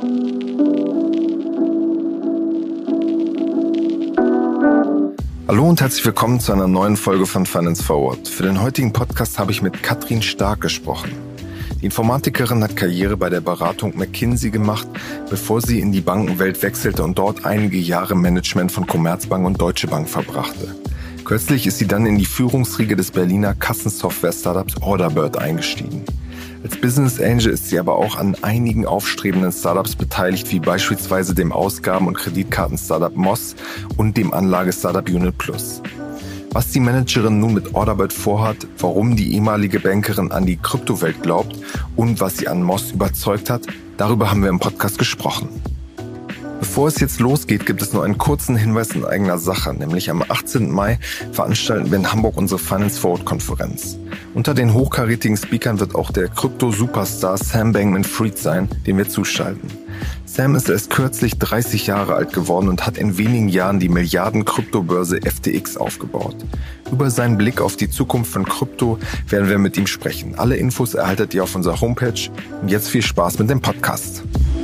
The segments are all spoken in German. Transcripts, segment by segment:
Hallo und herzlich willkommen zu einer neuen Folge von Finance Forward. Für den heutigen Podcast habe ich mit Katrin Stark gesprochen. Die Informatikerin hat Karriere bei der Beratung McKinsey gemacht, bevor sie in die Bankenwelt wechselte und dort einige Jahre im Management von Commerzbank und Deutsche Bank verbrachte. Kürzlich ist sie dann in die Führungsriege des Berliner Kassensoftware-Startups Orderbird eingestiegen. Als Business Angel ist sie aber auch an einigen aufstrebenden Startups beteiligt, wie beispielsweise dem Ausgaben- und Kreditkarten-Startup Moss und dem Anlage-Startup Unit Plus. Was die Managerin nun mit Orderbird vorhat, warum die ehemalige Bankerin an die Kryptowelt glaubt und was sie an Moss überzeugt hat, darüber haben wir im Podcast gesprochen. Bevor es jetzt losgeht, gibt es nur einen kurzen Hinweis in eigener Sache, nämlich am 18. Mai veranstalten wir in Hamburg unsere Finance Forward Konferenz. Unter den hochkarätigen Speakern wird auch der Krypto-Superstar Sam Bankman-Fried sein, den wir zuschalten. Sam ist erst kürzlich 30 Jahre alt geworden und hat in wenigen Jahren die Milliarden-Kryptobörse FTX aufgebaut. Über seinen Blick auf die Zukunft von Krypto werden wir mit ihm sprechen. Alle Infos erhaltet ihr auf unserer Homepage. Und jetzt viel Spaß mit dem Podcast.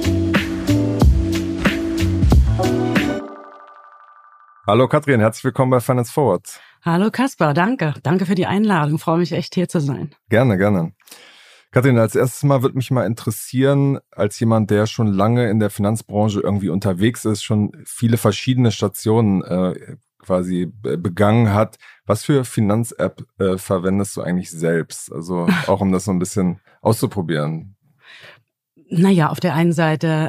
Hallo Katrin, herzlich willkommen bei Finance Forward. Hallo Kaspar, danke. Danke für die Einladung. Freue mich echt, hier zu sein. Gerne, gerne. Katrin, als erstes Mal würde mich mal interessieren, als jemand, der schon lange in der Finanzbranche irgendwie unterwegs ist, schon viele verschiedene Stationen quasi begangen hat. Was für Finanz-App verwendest du eigentlich selbst? Also auch um das so ein bisschen auszuprobieren. Naja, auf der einen Seite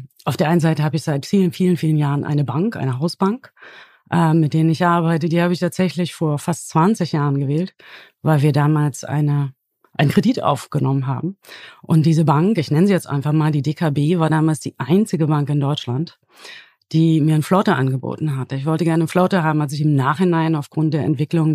habe ich seit vielen, vielen, vielen Jahren eine Bank, eine Hausbank, mit denen ich arbeite. Die habe ich tatsächlich vor fast 20 Jahren gewählt, weil wir damals einen Kredit aufgenommen haben. Und diese Bank, ich nenne sie jetzt einfach mal, die DKB, war damals die einzige Bank in Deutschland, die mir einen Floater angeboten hatte. Ich wollte gerne einen Floater haben, hat sich im Nachhinein aufgrund der Entwicklung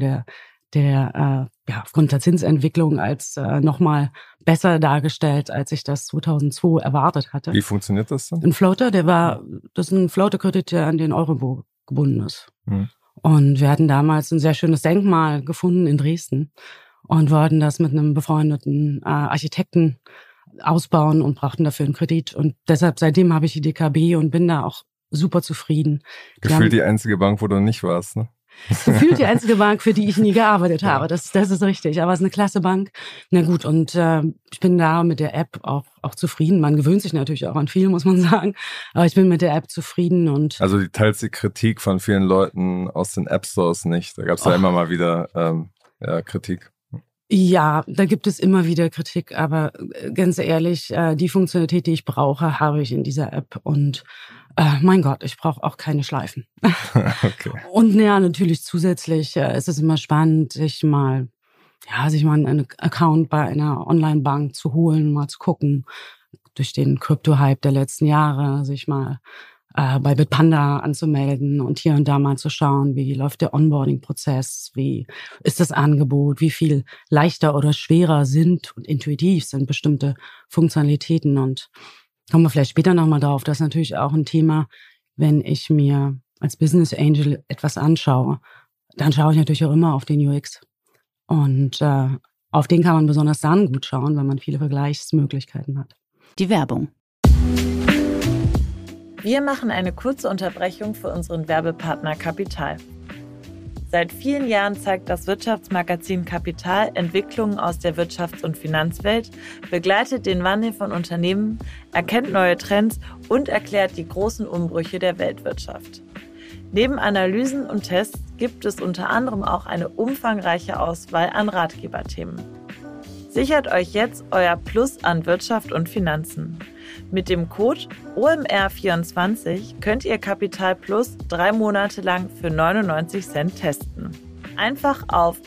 aufgrund der Zinsentwicklung als nochmal besser dargestellt, als ich das 2002 erwartet hatte. Wie funktioniert das dann? Ein Floater, das ist ein Floaterkredit, der an den Euribor gebunden ist. Und wir hatten damals ein sehr schönes Denkmal gefunden in Dresden und wollten das mit einem befreundeten Architekten ausbauen und brauchten dafür einen Kredit. Und deshalb, seitdem habe ich die DKB und bin da auch super zufrieden. Gefühlt die einzige Bank, wo du nicht warst, ne? Gefühlt die einzige Bank, für die ich nie gearbeitet habe. Das ist richtig. Aber es ist eine klasse Bank. Na gut, und ich bin da mit der App auch zufrieden. Man gewöhnt sich natürlich auch an viel, muss man sagen. Aber ich bin mit der App zufrieden. Und also die teilst die Kritik von vielen Leuten aus den App Stores nicht. Da gab es ja immer mal wieder Kritik. Ja, da gibt es immer wieder Kritik. Aber ganz ehrlich, die Funktionalität, die ich brauche, habe ich in dieser App. Und mein Gott, ich brauche auch keine Schleifen. Okay. Und ja, natürlich zusätzlich ist es immer spannend, sich mal einen Account bei einer Online-Bank zu holen, mal zu gucken, durch den Krypto-Hype der letzten Jahre, sich mal bei Bitpanda anzumelden und hier und da mal zu schauen, wie läuft der Onboarding-Prozess, wie ist das Angebot, wie viel leichter oder schwerer sind und intuitiv sind bestimmte Funktionalitäten. Und kommen wir vielleicht später nochmal drauf. Das ist natürlich auch ein Thema, wenn ich mir als Business Angel etwas anschaue, dann schaue ich natürlich auch immer auf den UX. Und auf den kann man besonders dann gut schauen, weil man viele Vergleichsmöglichkeiten hat. Die Werbung. Wir machen eine kurze Unterbrechung für unseren Werbepartner Kapital. Seit vielen Jahren zeigt das Wirtschaftsmagazin Kapital Entwicklungen aus der Wirtschafts- und Finanzwelt, begleitet den Wandel von Unternehmen, erkennt neue Trends und erklärt die großen Umbrüche der Weltwirtschaft. Neben Analysen und Tests gibt es unter anderem auch eine umfangreiche Auswahl an Ratgeberthemen. Sichert euch jetzt euer Plus an Wirtschaft und Finanzen. Mit dem Code OMR24 könnt ihr Kapital Plus 3 Monate lang für 99 Cent testen. Einfach auf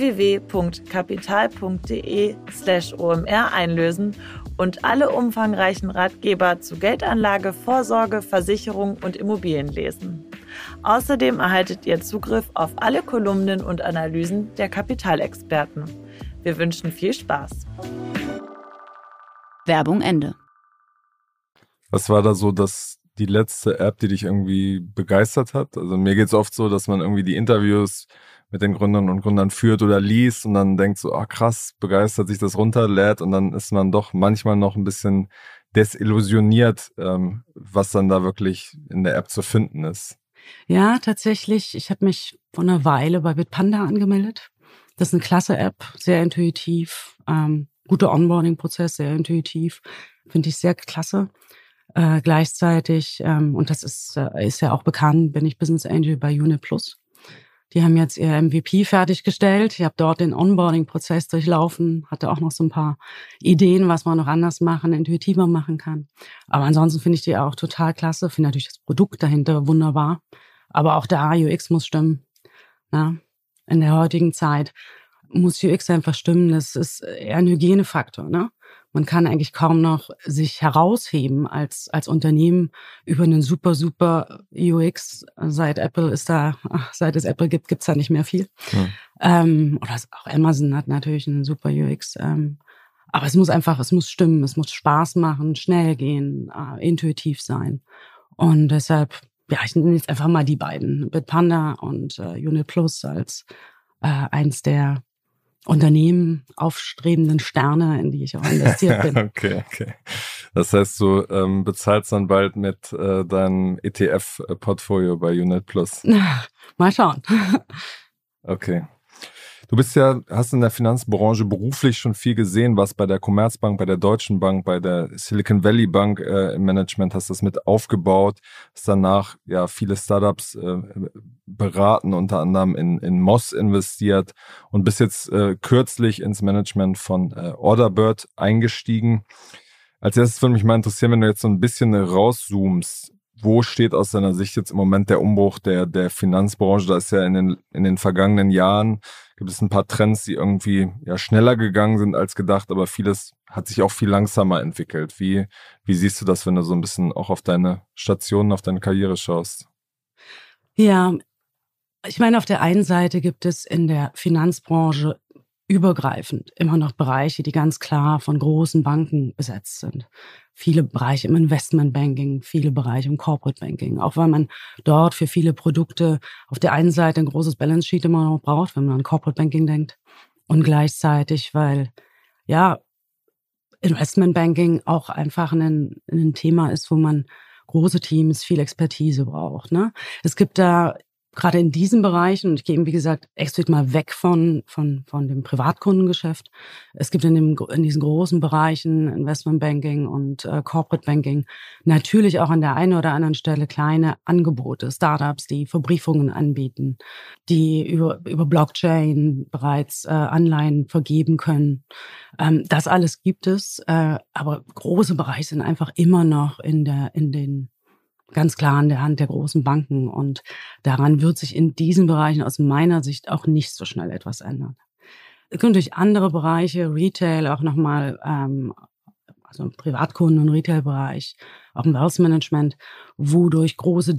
www.kapital.de/OMR einlösen und alle umfangreichen Ratgeber zu Geldanlage, Vorsorge, Versicherung und Immobilien lesen. Außerdem erhaltet ihr Zugriff auf alle Kolumnen und Analysen der Kapitalexperten. Wir wünschen viel Spaß. Werbung Ende. Was war da so das die letzte App, die dich irgendwie begeistert hat? Also mir geht es oft so, dass man irgendwie die Interviews mit den Gründern und Gründern führt oder liest und dann denkt so, krass, begeistert, sich das runterlädt und dann ist man doch manchmal noch ein bisschen desillusioniert, was dann da wirklich in der App zu finden ist. Ja, tatsächlich. Ich habe mich vor einer Weile bei Bitpanda angemeldet. Das ist eine klasse App, sehr intuitiv, guter Onboarding-Prozess, sehr intuitiv, finde ich sehr klasse. Gleichzeitig, und das ist ja auch bekannt, bin ich Business Angel bei Unit Plus. Die haben jetzt ihr MVP fertiggestellt. Ich habe dort den Onboarding-Prozess durchlaufen, hatte auch noch so ein paar Ideen, was man noch anders machen, intuitiver machen kann. Aber ansonsten finde ich die auch total klasse. Finde natürlich das Produkt dahinter wunderbar. Aber auch der UX muss stimmen. Ja, in der heutigen Zeit muss UX einfach stimmen. Das ist eher ein Hygienefaktor. Ne? Man kann eigentlich kaum noch sich herausheben als Unternehmen über einen super UX. Seit es Apple gibt, gibt's da nicht mehr viel. Oder auch Amazon hat natürlich einen super UX. Aber es muss stimmen, es muss Spaß machen, schnell gehen, intuitiv sein. Und deshalb, ja, ich nehme jetzt einfach mal die beiden, Bitpanda und Unit Plus als eins der Unternehmen, aufstrebenden Sterne, in die ich auch investiert bin. Okay. Das heißt, du bezahlst dann bald mit deinem ETF-Portfolio bei Unit Plus. Mal schauen. Okay. Du hast in der Finanzbranche beruflich schon viel gesehen, warst bei der Commerzbank, bei der Deutschen Bank, bei der Silicon Valley Bank im Management, hast das mit aufgebaut, hast danach ja viele Startups beraten, unter anderem in Moss investiert und bist jetzt kürzlich ins Management von Orderbird eingestiegen. Als erstes würde mich mal interessieren, wenn du jetzt so ein bisschen rauszoomst, wo steht aus deiner Sicht jetzt im Moment der Umbruch der Finanzbranche? Da ist ja in den vergangenen Jahren gibt es ein paar Trends, die irgendwie ja schneller gegangen sind als gedacht, aber vieles hat sich auch viel langsamer entwickelt. Wie siehst du das, wenn du so ein bisschen auch auf deine Stationen, auf deine Karriere schaust? Ja, ich meine, auf der einen Seite gibt es in der Finanzbranche übergreifend immer noch Bereiche, die ganz klar von großen Banken besetzt sind. Viele Bereiche im Investmentbanking, viele Bereiche im Corporate Banking, auch weil man dort für viele Produkte auf der einen Seite ein großes Balance Sheet immer noch braucht, wenn man an Corporate Banking denkt, und gleichzeitig, weil ja Investmentbanking auch einfach ein Thema ist, wo man große Teams, viel Expertise braucht. Ne? Es gibt da gerade in diesen Bereichen, und ich gehe, wie gesagt, explizit mal weg von dem Privatkundengeschäft. Es gibt in diesen großen Bereichen Investmentbanking und Corporate Banking natürlich auch an der einen oder anderen Stelle kleine Angebote, Startups, die Verbriefungen anbieten, die über Blockchain bereits Anleihen vergeben können. Das alles gibt es, aber große Bereiche sind einfach immer noch ganz klar in der Hand der großen Banken. Und daran wird sich in diesen Bereichen aus meiner Sicht auch nicht so schnell etwas ändern. Es können durch andere Bereiche, Retail auch nochmal, also im Privatkunden- und Retail-Bereich, auch im Wealth Management, wo durch große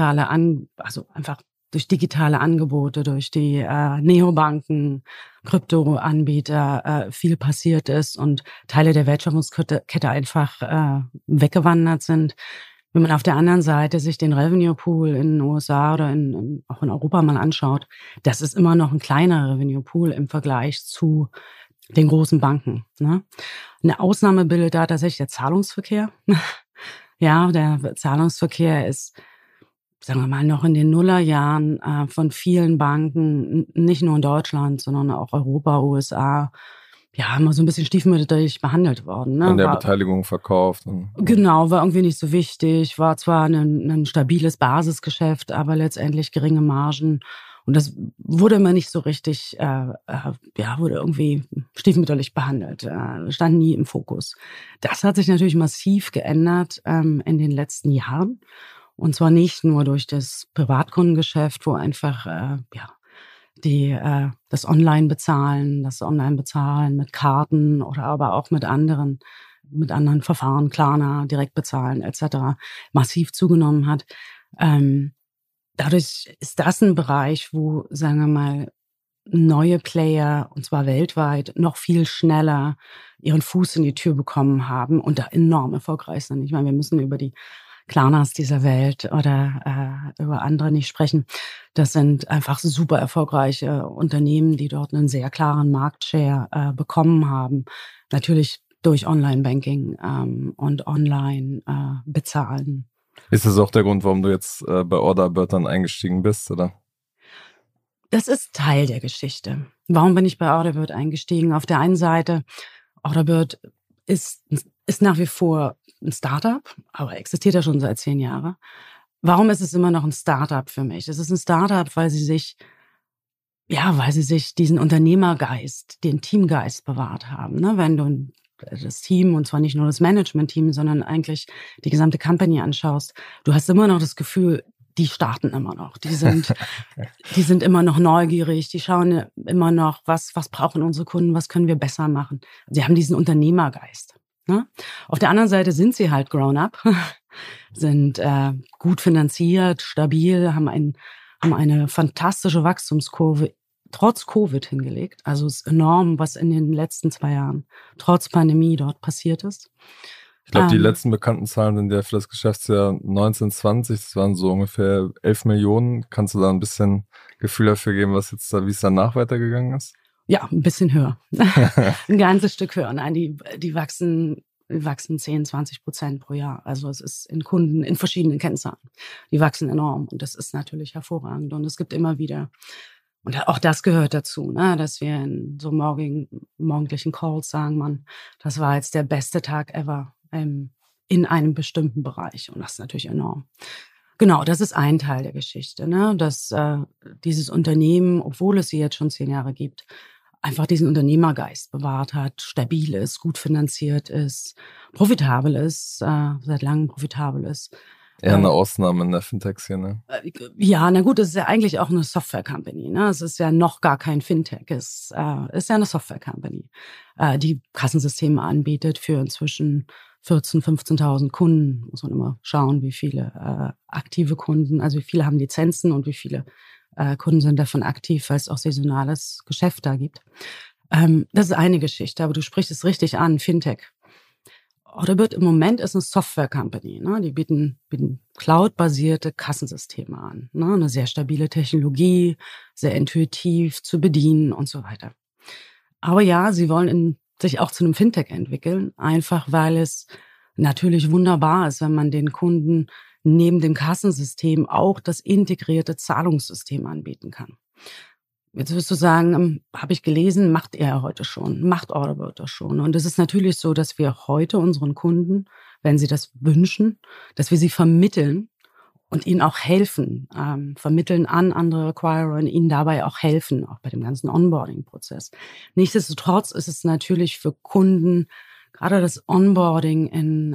durch digitale Angebote, durch die Neobanken, Kryptoanbieter viel passiert ist und Teile der Wertschöpfungskette einfach weggewandert sind. Wenn man auf der anderen Seite sich den Revenue Pool in den USA oder auch in Europa mal anschaut, das ist immer noch ein kleiner Revenue Pool im Vergleich zu den großen Banken. Ne? Eine Ausnahme bildet da tatsächlich der Zahlungsverkehr. Ja, der Zahlungsverkehr ist, sagen wir mal, noch in den Nullerjahren von vielen Banken, nicht nur in Deutschland, sondern auch Europa, USA, ja, immer so ein bisschen stiefmütterlich behandelt worden. Ne? An der Beteiligung verkauft. Genau, war irgendwie nicht so wichtig, war zwar ein stabiles Basisgeschäft, aber letztendlich geringe Margen. Und das wurde immer nicht so richtig, wurde irgendwie stiefmütterlich behandelt, stand nie im Fokus. Das hat sich natürlich massiv geändert in den letzten Jahren. Und zwar nicht nur durch das Privatkundengeschäft, wo einfach, das Online-Bezahlen mit Karten oder aber auch mit anderen Verfahren, Klarna, Direktbezahlen etc. massiv zugenommen hat. Dadurch ist das ein Bereich, wo, sagen wir mal, neue Player, und zwar weltweit, noch viel schneller ihren Fuß in die Tür bekommen haben und da enorm erfolgreich sind. Ich meine, wir müssen über die Klarnas dieser Welt oder über andere nicht sprechen. Das sind einfach super erfolgreiche Unternehmen, die dort einen sehr klaren Marktshare bekommen haben. Natürlich durch Online-Banking und Online-Bezahlen. Ist das auch der Grund, warum du jetzt bei Orderbird dann eingestiegen bist, oder? Das ist Teil der Geschichte. Warum bin ich bei Orderbird eingestiegen? Auf der einen Seite, Orderbird ist nach wie vor ein Startup, aber existiert ja schon seit 10 Jahren. Warum ist es immer noch ein Startup für mich? Es ist ein Startup, weil sie sich diesen Unternehmergeist, den Teamgeist bewahrt haben. Ne? Wenn du das Team, und zwar nicht nur das Management-Team, sondern eigentlich die gesamte Company anschaust, du hast immer noch das Gefühl, die starten immer noch. Die sind immer noch neugierig, die schauen immer noch, was brauchen unsere Kunden, was können wir besser machen. Sie haben diesen Unternehmergeist. Ne? Auf der anderen Seite sind sie halt grown up, sind gut finanziert, stabil, haben eine fantastische Wachstumskurve trotz Covid hingelegt. Also es ist enorm, was in den letzten 2 Jahren trotz Pandemie dort passiert ist. Ich glaube, die letzten bekannten Zahlen sind ja für das Geschäftsjahr 1920, das waren so ungefähr 11 Millionen. Kannst du da ein bisschen Gefühl dafür geben, wie es danach weitergegangen ist? Ja, ein bisschen höher. Ein ganzes Stück höher. Nein, die wachsen 10-20% pro Jahr. Also es ist in Kunden, in verschiedenen Kennzahlen. Die wachsen enorm und das ist natürlich hervorragend. Und es gibt immer wieder, und auch das gehört dazu, ne, dass wir in so morgendlichen Calls sagen, das war jetzt der beste Tag ever in einem bestimmten Bereich. Und das ist natürlich enorm. Genau, das ist ein Teil der Geschichte, ne, dass dieses Unternehmen, obwohl es sie jetzt schon 10 Jahre gibt, einfach diesen Unternehmergeist bewahrt hat, stabil ist, gut finanziert ist, profitabel ist, seit langem profitabel ist. Eher eine Ausnahme in der Fintech-Szene. Ja, na gut, es ist ja eigentlich auch eine Software-Company. Ne? Es ist ja noch gar kein Fintech. Es ist ja eine Software-Company, die Kassensysteme anbietet für inzwischen 14.000, 15.000 Kunden. Muss man immer schauen, wie viele aktive Kunden, also wie viele haben Lizenzen und wie viele Kunden sind davon aktiv, weil es auch saisonales Geschäft da gibt. Das ist eine Geschichte, aber du sprichst es richtig an, Fintech. Orderbird im Moment ist eine Software-Company. Ne? Die bieten Cloud-basierte Kassensysteme an. Ne? Eine sehr stabile Technologie, sehr intuitiv zu bedienen und so weiter. Aber ja, sie wollen sich auch zu einem Fintech entwickeln, einfach weil es natürlich wunderbar ist, wenn man den Kunden neben dem Kassensystem auch das integrierte Zahlungssystem anbieten kann. Jetzt wirst du sagen, habe ich gelesen, macht er heute schon, macht Orderbird das schon. Und es ist natürlich so, dass wir heute unseren Kunden, wenn sie das wünschen, dass wir sie vermitteln und ihnen auch helfen, vermitteln an andere Acquirer und ihnen dabei auch helfen, auch bei dem ganzen Onboarding-Prozess. Nichtsdestotrotz ist es natürlich für Kunden, gerade das Onboarding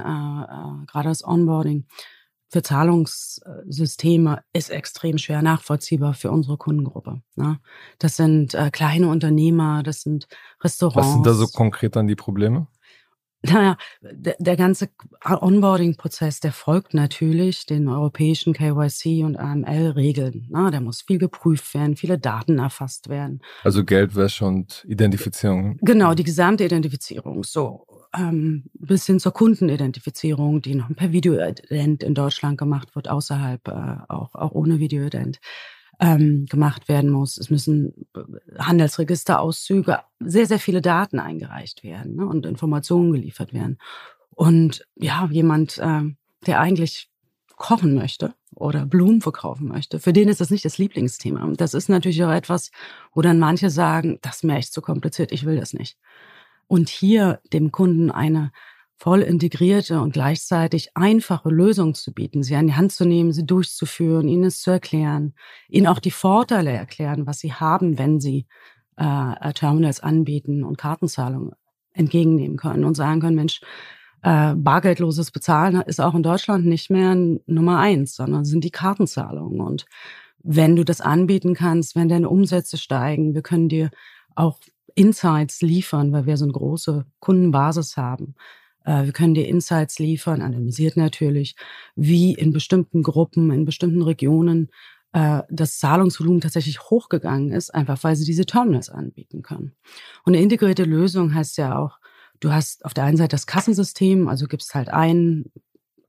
für Zahlungssysteme ist extrem schwer nachvollziehbar für unsere Kundengruppe. Ne? Das sind kleine Unternehmer, das sind Restaurants. Was sind da so konkret dann die Probleme? Naja, der ganze Onboarding-Prozess, der folgt natürlich den europäischen KYC und AML-Regeln. Ne? Der muss viel geprüft werden, viele Daten erfasst werden. Also Geldwäsche und Identifizierung. Genau, die gesamte Identifizierung. So. Bis hin zur Kundenidentifizierung, die noch per Videoident in Deutschland gemacht wird, außerhalb auch ohne Videoident gemacht werden muss. Es müssen Handelsregisterauszüge, sehr, sehr viele Daten eingereicht werden, ne, und Informationen geliefert werden. Und ja, jemand, der eigentlich kochen möchte oder Blumen verkaufen möchte, für den ist das nicht das Lieblingsthema. Das ist natürlich auch etwas, wo dann manche sagen, das ist mir echt zu kompliziert, ich will das nicht. Und hier dem Kunden eine voll integrierte und gleichzeitig einfache Lösung zu bieten, sie an die Hand zu nehmen, sie durchzuführen, ihnen es zu erklären, ihnen auch die Vorteile erklären, was sie haben, wenn sie Terminals anbieten und Kartenzahlungen entgegennehmen können und sagen können, Mensch, bargeldloses Bezahlen ist auch in Deutschland nicht mehr Nummer 1, sondern sind die Kartenzahlungen. Und wenn du das anbieten kannst, wenn deine Umsätze steigen, wir können dir auch Insights liefern, weil wir so eine große Kundenbasis haben. Wir können dir Insights liefern, analysiert natürlich, wie in bestimmten Gruppen, in bestimmten Regionen das Zahlungsvolumen tatsächlich hochgegangen ist, einfach weil sie diese Terminals anbieten können. Und eine integrierte Lösung heißt ja auch, du hast auf der einen Seite das Kassensystem, also gibst halt ein,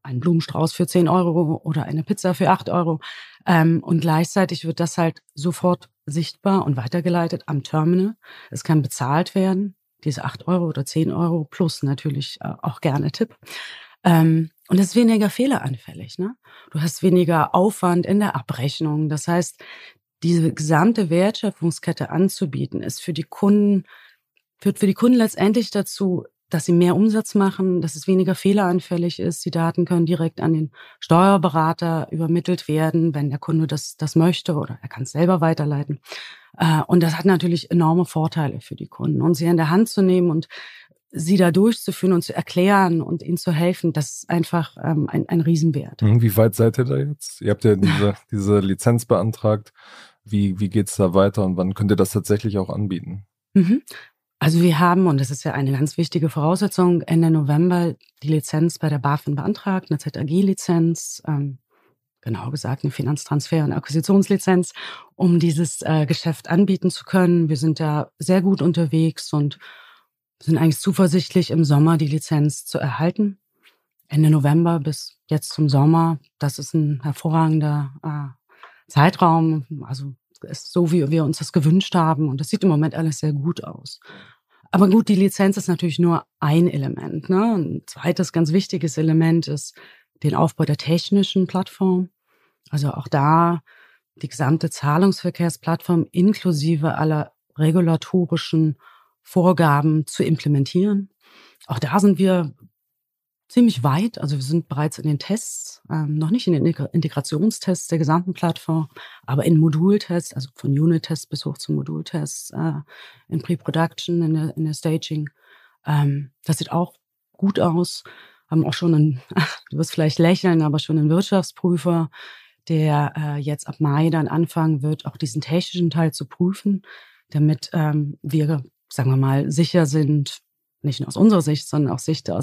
einen Blumenstrauß für 10 Euro oder eine Pizza für 8 Euro. Und gleichzeitig wird das halt sofort sichtbar und weitergeleitet am Terminal. Es kann bezahlt werden, diese 8 Euro oder 10 Euro plus natürlich auch gerne Tipp. Und es ist weniger fehleranfällig, ne? Du hast weniger Aufwand in der Abrechnung. Das heißt, diese gesamte Wertschöpfungskette anzubieten, ist führt für die Kunden letztendlich dazu, dass sie mehr Umsatz machen, dass es weniger fehleranfällig ist. Die Daten können direkt an den Steuerberater übermittelt werden, wenn der Kunde das möchte, oder er kann es selber weiterleiten. Und das hat natürlich enorme Vorteile für die Kunden. Und sie in der Hand zu nehmen und sie da durchzuführen und zu erklären und ihnen zu helfen, das ist einfach ein Riesenwert. Wie weit seid ihr da jetzt? Ihr habt ja diese Lizenz beantragt. Wie geht's da weiter und wann könnt ihr das tatsächlich auch anbieten? Also wir haben, und das ist ja eine ganz wichtige Voraussetzung, Ende November die Lizenz bei der BaFin beantragt, eine ZAG-Lizenz, genau gesagt eine Finanztransfer- und Akquisitionslizenz, um dieses Geschäft anbieten zu können. Wir sind da sehr gut unterwegs und sind eigentlich zuversichtlich, im Sommer die Lizenz zu erhalten. Ende November bis jetzt zum Sommer, das ist ein hervorragender Zeitraum, also ist so, wie wir uns das gewünscht haben, und das sieht im Moment alles sehr gut aus. Aber gut, die Lizenz ist natürlich nur ein Element, ne? Ein zweites ganz wichtiges Element ist den Aufbau der technischen Plattform. Also auch da die gesamte Zahlungsverkehrsplattform inklusive aller regulatorischen Vorgaben zu implementieren. Auch da sind wir ziemlich weit. Also wir sind bereits in den Tests, noch nicht in den Integrationstests der gesamten Plattform, aber in Modultests, also von Unit-Tests bis hoch zu Modultests, in Pre-Production, in der Staging. Das sieht auch gut aus. Haben auch schon du wirst vielleicht lächeln, aber schon einen Wirtschaftsprüfer, der jetzt ab Mai dann anfangen wird, auch diesen technischen Teil zu prüfen, damit wir, sagen wir mal, sicher sind, nicht nur aus unserer Sicht, sondern auch aus Sicht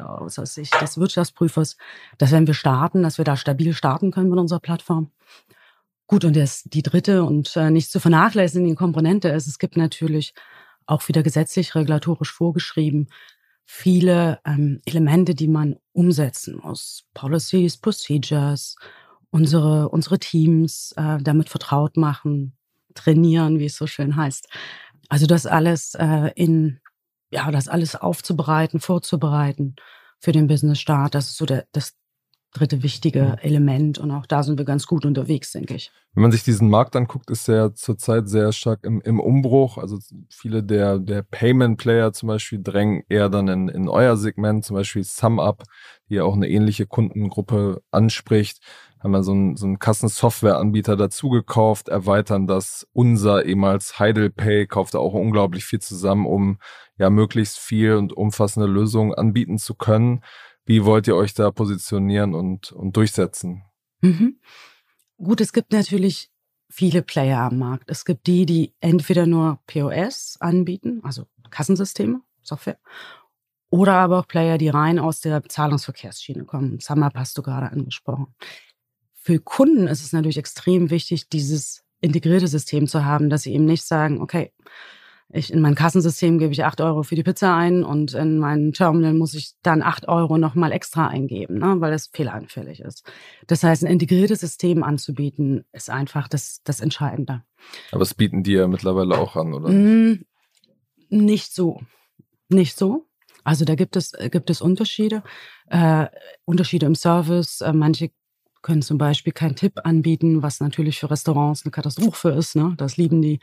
des Wirtschaftsprüfers, dass wenn wir starten, dass wir da stabil starten können mit unserer Plattform. Gut, und die dritte und nicht zu vernachlässigende Komponente ist, es gibt natürlich auch wieder gesetzlich, regulatorisch vorgeschrieben, viele Elemente, die man umsetzen muss. Policies, Procedures, unsere Teams damit vertraut machen, trainieren, wie es so schön heißt. Also das alles das alles aufzubereiten, vorzubereiten für den Business-Start, das ist so das dritte wichtige Element, und auch da sind wir ganz gut unterwegs, denke ich. Wenn man sich diesen Markt anguckt, ist er zurzeit sehr stark im Umbruch. Also viele der Payment-Player zum Beispiel drängen eher dann in euer Segment, zum Beispiel SumUp, die ja auch eine ähnliche Kundengruppe anspricht. Haben wir so einen Kassensoftwareanbieter dazugekauft, erweitern das. Unser ehemals HeidelPay kauft da auch unglaublich viel zusammen, um ja möglichst viel und umfassende Lösungen anbieten zu können. Wie wollt ihr euch da positionieren und durchsetzen? Gut, es gibt natürlich viele Player am Markt. Es gibt die entweder nur POS anbieten, also Kassensysteme, Software, oder aber auch Player, die rein aus der Zahlungsverkehrsschiene kommen. SumUp hast du gerade angesprochen. Für Kunden ist es natürlich extrem wichtig, dieses integrierte System zu haben, dass sie eben nicht sagen, okay, in mein Kassensystem gebe ich 8 Euro für die Pizza ein und in mein Terminal muss ich dann 8 Euro nochmal extra eingeben, ne, weil das fehleranfällig ist. Das heißt, ein integriertes System anzubieten, ist einfach das Entscheidende. Aber das bieten die ja mittlerweile auch an, oder? Nicht so. Also da gibt es Unterschiede. Unterschiede im Service. Manche können zum Beispiel keinen Tipp anbieten, was natürlich für Restaurants eine Katastrophe ist, ne? Das liebt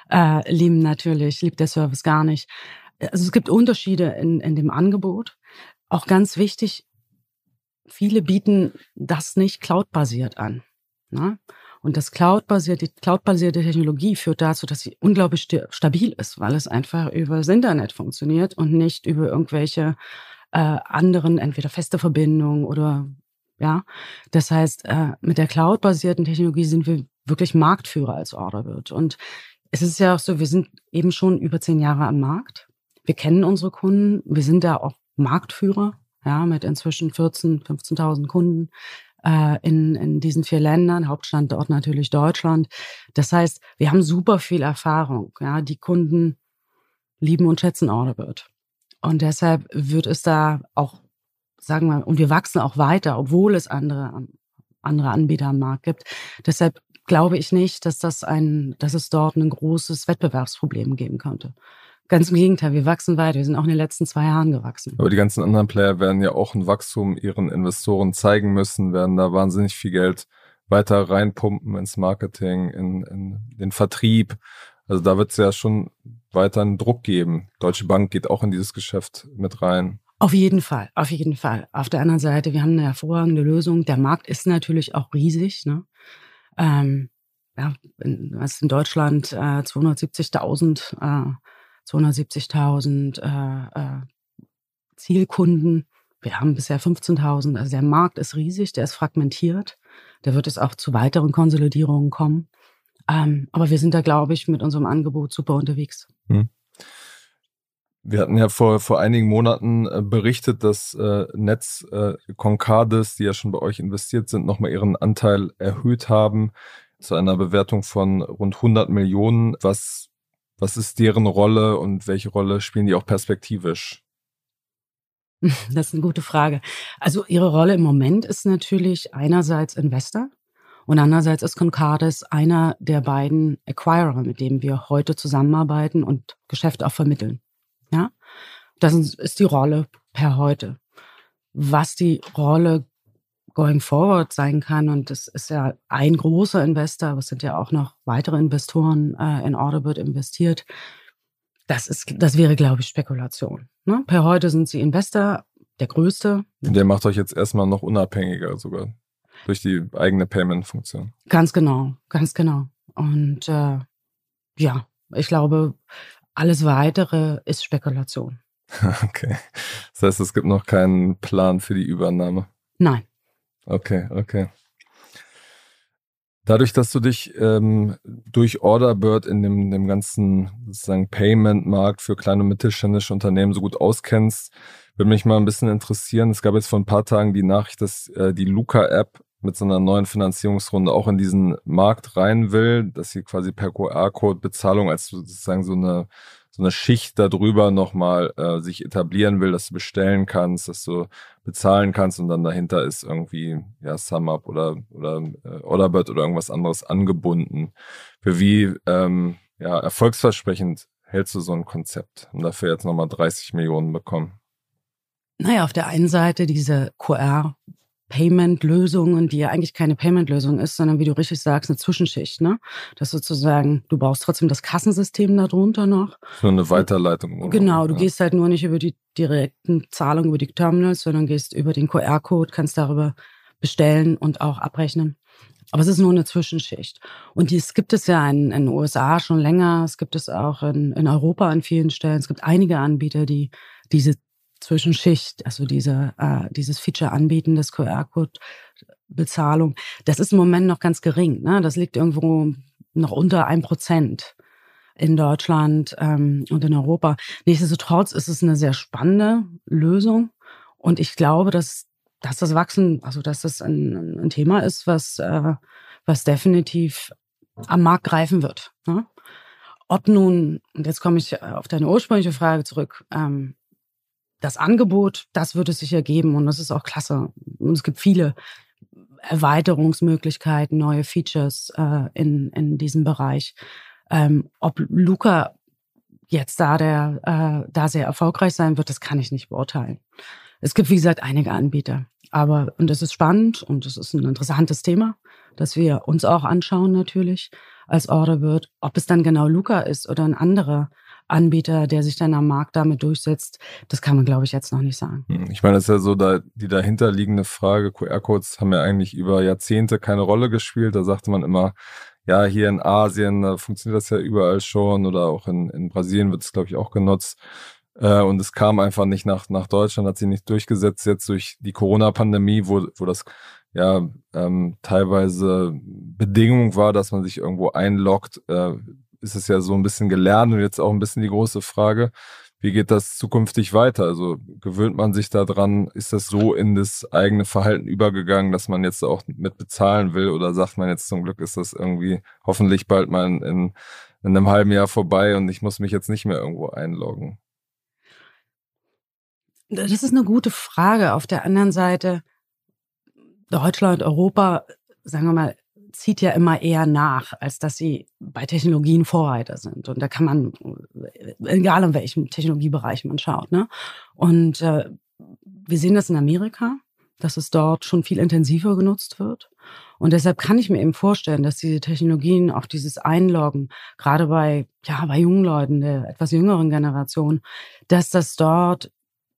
der Service gar nicht. Also es gibt Unterschiede in dem Angebot. Auch ganz wichtig, viele bieten das nicht cloud-basiert an, ne? Und die cloud-basierte Technologie führt dazu, dass sie unglaublich stabil ist, weil es einfach über das Internet funktioniert und nicht über irgendwelche anderen, entweder feste Verbindungen oder ja. Das heißt, mit der cloud-basierten Technologie sind wir wirklich Marktführer als Orderbird. Und es ist ja auch so, wir sind eben schon über 10 Jahre am Markt. Wir kennen unsere Kunden. Wir sind da auch Marktführer, ja, mit inzwischen 15.000 Kunden in diesen 4 Ländern, Hauptstandort natürlich Deutschland. Das heißt, wir haben super viel Erfahrung. Ja, die Kunden lieben und schätzen Orderbird. Und deshalb wird es da auch sagen wir, und wir wachsen auch weiter, obwohl es andere Anbieter am Markt gibt. Deshalb glaube ich nicht, dass es dort ein großes Wettbewerbsproblem geben könnte. Ganz im Gegenteil, wir wachsen weiter. Wir sind auch in den letzten 2 Jahren gewachsen. Aber die ganzen anderen Player werden ja auch ein Wachstum ihren Investoren zeigen müssen, werden da wahnsinnig viel Geld weiter reinpumpen ins Marketing, in den Vertrieb. Also da wird es ja schon weiter einen Druck geben. Deutsche Bank geht auch in dieses Geschäft mit rein. Auf jeden Fall, auf jeden Fall. Auf der anderen Seite, wir haben eine hervorragende Lösung. Der Markt ist natürlich auch riesig, ne? Was in Deutschland 270.000 Zielkunden. Wir haben bisher 15.000. Also der Markt ist riesig, der ist fragmentiert. Da wird es auch zu weiteren Konsolidierungen kommen. Aber wir sind da, glaube ich, mit unserem Angebot super unterwegs. Wir hatten ja vor einigen Monaten berichtet, dass Netz Concardis, die ja schon bei euch investiert sind, nochmal ihren Anteil erhöht haben zu einer Bewertung von rund 100 Millionen. Was ist deren Rolle und welche Rolle spielen die auch perspektivisch? Das ist eine gute Frage. Also ihre Rolle im Moment ist natürlich einerseits Investor und andererseits ist Concardis einer der beiden Acquirer, mit denen wir heute zusammenarbeiten und Geschäfte auch vermitteln. Ja, das ist die Rolle per heute. Was die Rolle going forward sein kann, und das ist ja ein großer Investor, aber es sind ja auch noch weitere Investoren in Orderbird investiert. Das wäre, glaube ich, Spekulation. Ne? Per heute sind sie Investor, der größte. Und der macht euch jetzt erstmal noch unabhängiger sogar durch die eigene Payment-Funktion. Ganz genau, ganz genau. Und ich glaube, alles Weitere ist Spekulation. Okay. Das heißt, es gibt noch keinen Plan für die Übernahme? Nein. Okay. Dadurch, dass du dich durch Orderbird in dem ganzen sozusagen Payment-Markt für kleine und mittelständische Unternehmen so gut auskennst, würde mich mal ein bisschen interessieren. Es gab jetzt vor ein paar Tagen die Nachricht, dass die Luca-App mit so einer neuen Finanzierungsrunde auch in diesen Markt rein will, dass sie quasi per QR-Code Bezahlung als sozusagen so eine Schicht darüber nochmal sich etablieren will, dass du bestellen kannst, dass du bezahlen kannst und dann dahinter ist irgendwie SumUp oder Orderbird oder irgendwas anderes angebunden. Für wie erfolgsversprechend hältst du so ein Konzept und dafür jetzt nochmal 30 Millionen bekommen? Naja, auf der einen Seite diese QR-Payment-Lösungen, die ja eigentlich keine Payment-Lösung ist, sondern wie du richtig sagst, eine Zwischenschicht, ne? Das sozusagen, du brauchst trotzdem das Kassensystem darunter noch. So eine Weiterleitung. Genau, du gehst halt nur nicht über die direkten Zahlungen über die Terminals, sondern gehst über den QR-Code, kannst darüber bestellen und auch abrechnen. Aber es ist nur eine Zwischenschicht. Und dies gibt es ja in den USA schon länger, es gibt es auch in Europa an vielen Stellen. Es gibt einige Anbieter, die diese Zwischenschicht, also dieses Feature anbieten, das QR-Code-Bezahlung, das ist im Moment noch ganz gering. Ne? Das liegt irgendwo noch unter 1% in Deutschland und in Europa. Nichtsdestotrotz ist es eine sehr spannende Lösung und ich glaube, dass das Wachsen, also dass das ein Thema ist, was definitiv am Markt greifen wird. Ne? Ob nun, und jetzt komme ich auf deine ursprüngliche Frage zurück, das Angebot, das wird es sicher geben und das ist auch klasse. Und es gibt viele Erweiterungsmöglichkeiten, neue Features in diesem Bereich. Ob Luca jetzt da sehr erfolgreich sein wird, das kann ich nicht beurteilen. Es gibt, wie gesagt, einige Anbieter. Und es ist spannend und es ist ein interessantes Thema, das wir uns auch anschauen natürlich als Orderbird. Ob es dann genau Luca ist oder ein anderer Anbieter, der sich dann am Markt damit durchsetzt, das kann man, glaube ich, jetzt noch nicht sagen. Ich meine, das ist ja so die dahinterliegende Frage. QR-Codes haben ja eigentlich über Jahrzehnte keine Rolle gespielt. Da sagte man immer, ja, hier in Asien funktioniert das ja überall schon oder auch in Brasilien wird es, glaube ich, auch genutzt. Und es kam einfach nicht nach Deutschland, hat sich nicht durchgesetzt. Jetzt durch die Corona-Pandemie, wo das teilweise Bedingung war, dass man sich irgendwo einloggt, ist es ja so ein bisschen gelernt und jetzt auch ein bisschen die große Frage, wie geht das zukünftig weiter? Also gewöhnt man sich da dran, ist das so in das eigene Verhalten übergegangen, dass man jetzt auch mit bezahlen will oder sagt man jetzt zum Glück ist das irgendwie hoffentlich bald mal in einem halben Jahr vorbei und ich muss mich jetzt nicht mehr irgendwo einloggen? Das ist eine gute Frage. Auf der anderen Seite, Deutschland, Europa, sagen wir mal, zieht ja immer eher nach, als dass sie bei Technologien Vorreiter sind. Und da kann man, egal in welchem Technologiebereich man schaut, ne? Und wir sehen das in Amerika, dass es dort schon viel intensiver genutzt wird. Und deshalb kann ich mir eben vorstellen, dass diese Technologien, auch dieses Einloggen, gerade bei jungen Leuten, der etwas jüngeren Generation, dass das dort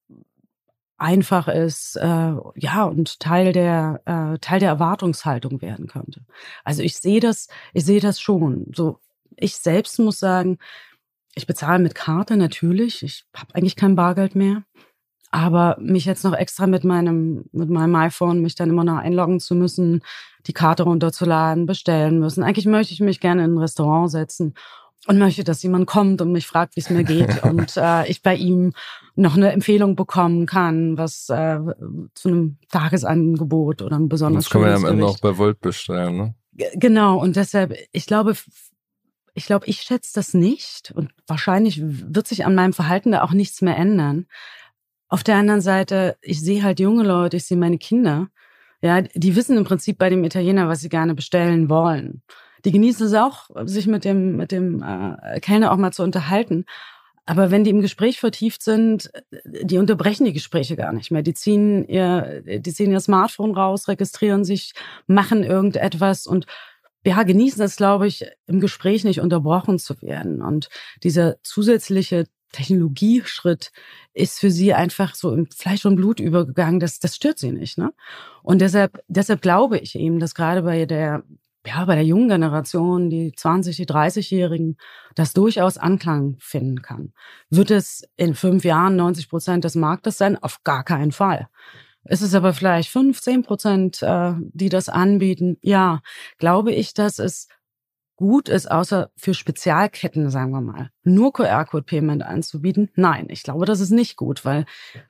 einfach ist, und Teil der Erwartungshaltung werden könnte. Also ich sehe das schon. So, ich selbst muss sagen, ich bezahle mit Karte natürlich. Ich habe eigentlich kein Bargeld mehr. Aber mich jetzt noch extra mit meinem iPhone, mich dann immer noch einloggen zu müssen, die Karte runterzuladen, bestellen müssen. Eigentlich möchte ich mich gerne in ein Restaurant setzen und möchte, dass jemand kommt und mich fragt, wie es mir geht und ich bei ihm noch eine Empfehlung bekommen kann, was zu einem Tagesangebot oder ein besonders schönes Gericht. Das kann man ja am Ende Gericht. auch bei Volt bestellen, ne? Genau, und deshalb, ich glaube, ich schätze das nicht und wahrscheinlich wird sich an meinem Verhalten da auch nichts mehr ändern. Auf der anderen Seite, ich sehe halt junge Leute, ich sehe meine Kinder, ja, die wissen im Prinzip bei dem Italiener, was sie gerne bestellen wollen. Die genießen es auch, sich mit dem Kellner auch mal zu unterhalten. Aber wenn die im Gespräch vertieft sind, die unterbrechen die Gespräche gar nicht mehr. Die ziehen ihr Smartphone raus, registrieren sich, machen irgendetwas und genießen es, glaube ich, im Gespräch nicht unterbrochen zu werden. Und dieser zusätzliche Technologieschritt ist für sie einfach so im Fleisch und Blut übergegangen. Das stört sie nicht, ne? Und deshalb glaube ich eben, dass gerade bei der jungen Generation, die 20-, die 30-Jährigen, das durchaus Anklang finden kann. Wird es in 5 Jahren 90% des Marktes sein? Auf gar keinen Fall. Ist es aber vielleicht 5-10%, die das anbieten? Ja, glaube ich, dass es gut ist, außer für Spezialketten, sagen wir mal, nur QR-Code-Payment anzubieten? Nein, ich glaube, das ist nicht gut, weil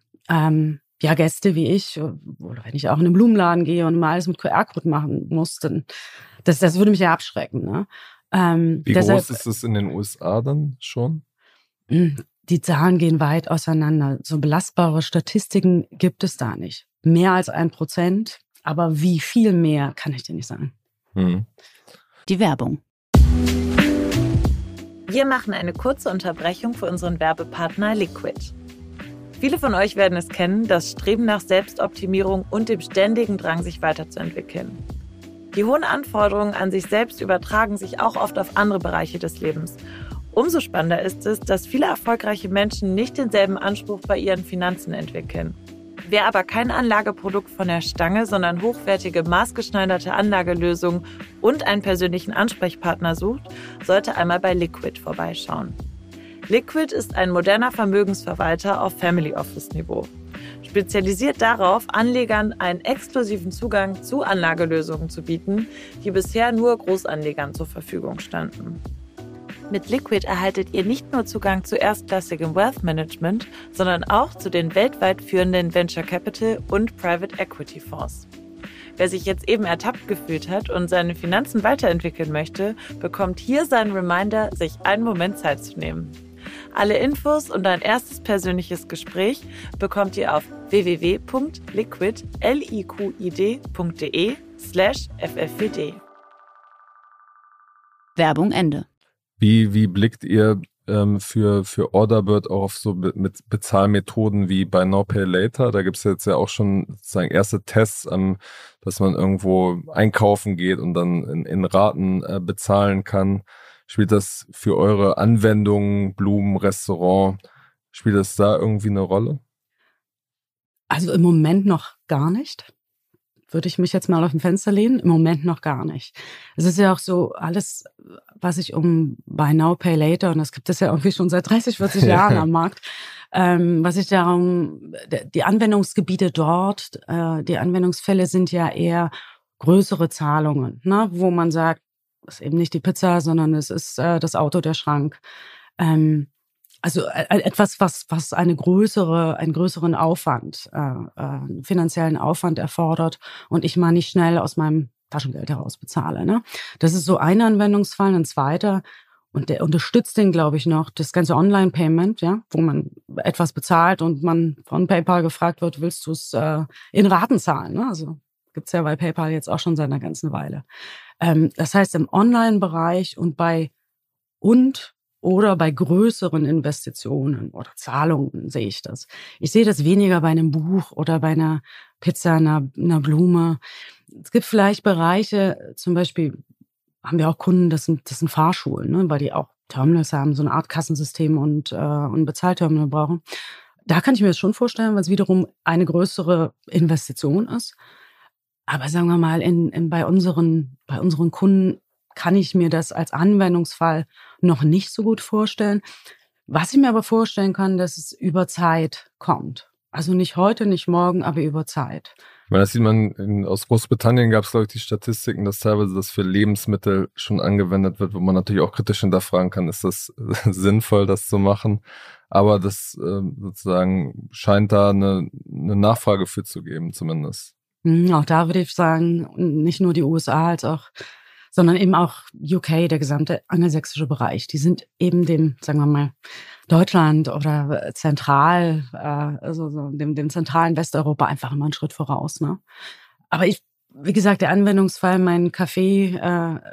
Gäste wie ich, oder wenn ich auch in einen Blumenladen gehe und mal alles mit QR-Code machen muss, dann das würde mich ja abschrecken. Ne? Wie groß ist es in den USA dann schon? Die Zahlen gehen weit auseinander. So belastbare Statistiken gibt es da nicht. Mehr als 1%, aber wie viel mehr, kann ich dir nicht sagen. Die Werbung. Wir machen eine kurze Unterbrechung für unseren Werbepartner Liquid. Viele von euch werden es kennen, das Streben nach Selbstoptimierung und dem ständigen Drang, sich weiterzuentwickeln. Die hohen Anforderungen an sich selbst übertragen sich auch oft auf andere Bereiche des Lebens. Umso spannender ist es, dass viele erfolgreiche Menschen nicht denselben Anspruch bei ihren Finanzen entwickeln. Wer aber kein Anlageprodukt von der Stange, sondern hochwertige, maßgeschneiderte Anlagelösungen und einen persönlichen Ansprechpartner sucht, sollte einmal bei Liquid vorbeischauen. Liquid ist ein moderner Vermögensverwalter auf Family Office Niveau. Spezialisiert darauf, Anlegern einen exklusiven Zugang zu Anlagelösungen zu bieten, die bisher nur Großanlegern zur Verfügung standen. Mit Liquid erhaltet ihr nicht nur Zugang zu erstklassigem Wealth Management, sondern auch zu den weltweit führenden Venture Capital und Private Equity Fonds. Wer sich jetzt eben ertappt gefühlt hat und seine Finanzen weiterentwickeln möchte, bekommt hier seinen Reminder, sich einen Moment Zeit zu nehmen. Alle Infos und ein erstes persönliches Gespräch bekommt ihr auf www.liquid.de/ffvd. Werbung Ende. Wie blickt ihr für Orderbird auch auf so mit Bezahlmethoden wie Buy Now Pay Later? Da gibt es jetzt ja auch schon sozusagen erste Tests, dass man irgendwo einkaufen geht und dann in Raten bezahlen kann. Spielt das für eure Anwendungen, Blumen, Restaurant, spielt das da irgendwie eine Rolle? Also im Moment noch gar nicht. Würde ich mich jetzt mal auf dem Fenster lehnen? Im Moment noch gar nicht. Es ist ja auch so, alles, was sich um Buy Now, Pay Later, und das gibt es ja irgendwie schon seit 30, 40 Jahren am Markt, was sich darum, die Anwendungsgebiete dort, die Anwendungsfälle sind ja eher größere Zahlungen, ne, wo man sagt, es ist eben nicht die Pizza, sondern es ist das Auto, der Schrank. Also etwas, was einen größeren Aufwand, finanziellen Aufwand erfordert und ich mal nicht schnell aus meinem Taschengeld heraus bezahle. Ne? Das ist so ein Anwendungsfall. Ein zweiter, Und der unterstützt den, glaube ich, noch das ganze Online-Payment, ja, wo man etwas bezahlt und man von PayPal gefragt wird, willst du es in Raten zahlen? Ne? Also gibt's ja bei PayPal jetzt auch schon seit einer ganzen Weile. Das heißt, im Online-Bereich und bei größeren Investitionen oder Zahlungen sehe ich das. Ich sehe das weniger bei einem Buch oder bei einer Pizza, einer Blume. Es gibt vielleicht Bereiche, zum Beispiel haben wir auch Kunden, das sind Fahrschulen, ne, weil die auch Terminals haben, so eine Art Kassensystem und Bezahlterminal brauchen. Da kann ich mir das schon vorstellen, weil es wiederum eine größere Investition ist. Aber sagen wir mal, bei unseren Kunden kann ich mir das als Anwendungsfall noch nicht so gut vorstellen. Was ich mir aber vorstellen kann, dass es über Zeit kommt. Also nicht heute, nicht morgen, aber über Zeit. Ich meine, das sieht man, aus Großbritannien gab es, glaube ich, die Statistiken, dass teilweise das für Lebensmittel schon angewendet wird, wo man natürlich auch kritisch hinterfragen kann, ist das sinnvoll, das zu machen? Aber das sozusagen scheint da eine Nachfrage für zu geben, zumindest. Auch da würde ich sagen, nicht nur die USA, sondern eben auch UK, der gesamte angelsächsische Bereich. Die sind eben dem, sagen wir mal, Deutschland oder zentral, dem zentralen Westeuropa einfach immer einen Schritt voraus. Ne? Aber wie gesagt, der Anwendungsfall, meinen Kaffee